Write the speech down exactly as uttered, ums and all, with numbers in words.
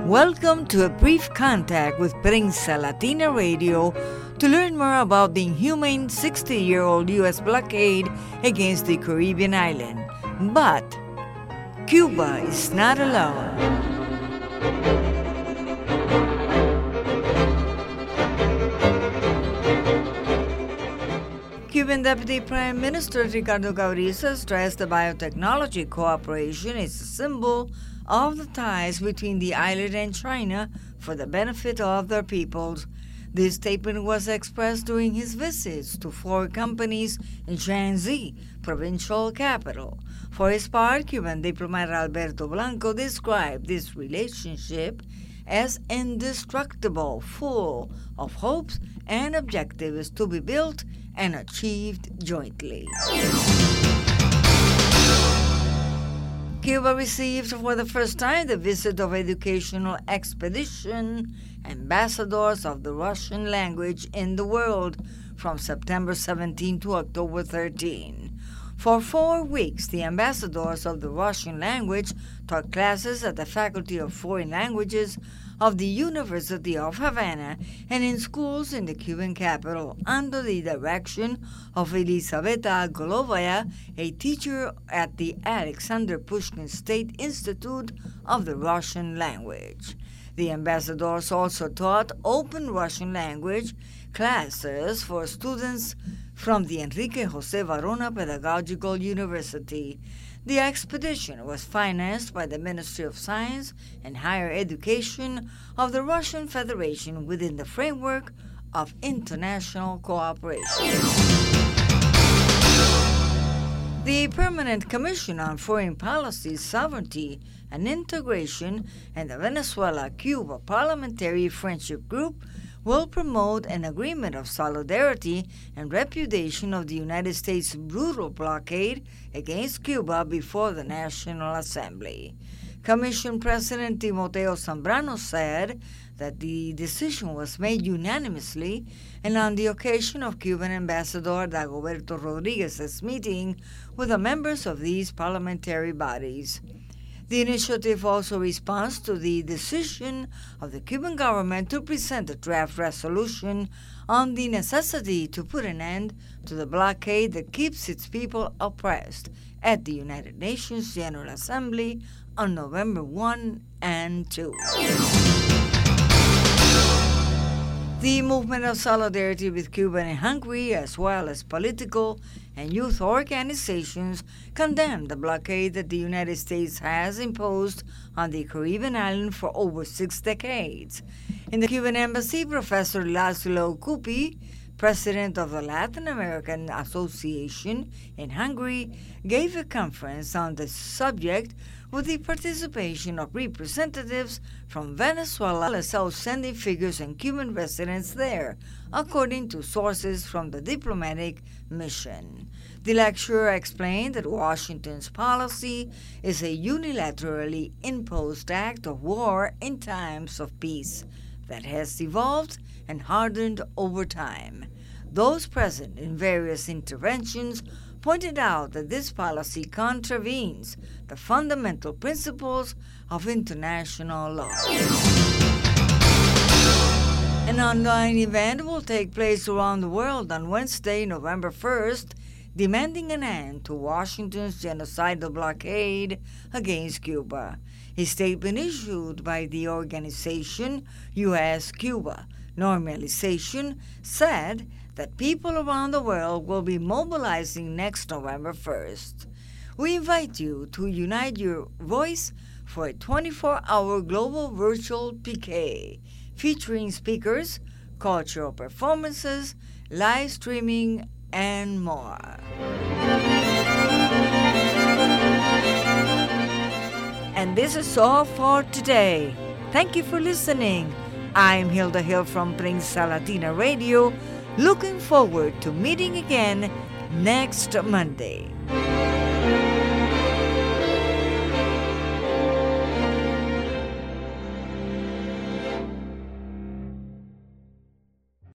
Welcome to a brief contact with Prensa Latina Radio to learn more about the inhumane sixty-year-old U S blockade against the Caribbean island. But Cuba is not alone. Cuban Deputy Prime Minister Ricardo Cabrisa stressed the biotechnology cooperation is a symbol of the ties between the island and China for the benefit of their peoples. This statement was expressed during his visits to four companies in Shanxi, provincial capital. For his part, Cuban diplomat Alberto Blanco described this relationship as indestructible, full of hopes and objectives to be built and achieved jointly. Cuba received for the first time the visit of educational expedition ambassadors of the Russian language in the world from September seventeenth to October thirteenth. For four weeks, the ambassadors of the Russian language taught classes at the Faculty of Foreign Languages of the University of Havana and in schools in the Cuban capital under the direction of Elisaveta Golovaya, a teacher at the Alexander Pushkin State Institute of the Russian language. The ambassadors also taught open Russian language classes for students from the Enrique José Varona Pedagogical University. The expedition was financed by the Ministry of Science and Higher Education of the Russian Federation within the framework of international cooperation. The Permanent Commission on Foreign Policy, Sovereignty, and Integration and the Venezuela-Cuba Parliamentary Friendship Group will promote an agreement of solidarity and repudiation of the United States' brutal blockade against Cuba before the National Assembly. Commission President Timoteo Zambrano said that the decision was made unanimously and on the occasion of Cuban Ambassador Dagoberto Rodriguez's meeting with the members of these parliamentary bodies. The initiative also responds to the decision of the Cuban government to present a draft resolution on the necessity to put an end to the blockade that keeps its people oppressed at the United Nations General Assembly on November first and second. The movement of solidarity with Cuba and Hungary, as well as political and youth organizations, condemned the blockade that the United States has imposed on the Caribbean island for over six decades. In the Cuban embassy, Professor Laszlo Kupi, president of the Latin American Association in Hungary, gave a conference on the subject with the participation of representatives from Venezuela as outstanding figures and Cuban residents there, according to sources from the diplomatic mission. The lecturer explained that Washington's policy is a unilaterally imposed act of war in times of peace that has evolved and hardened over time. Those present in various interventions pointed out that this policy contravenes the fundamental principles of international law. An online event will take place around the world on Wednesday, November first, demanding an end to Washington's genocidal blockade against Cuba. A statement issued by the organization U S Cuba Normalization said that people around the world will be mobilizing next November first. We invite you to unite your voice for a twenty-four hour global virtual P K featuring speakers, cultural performances, live streaming, and more. And this is all for today. Thank you for listening. I'm Hilda Hill from Prensa Latina Radio, looking forward to meeting again next Monday.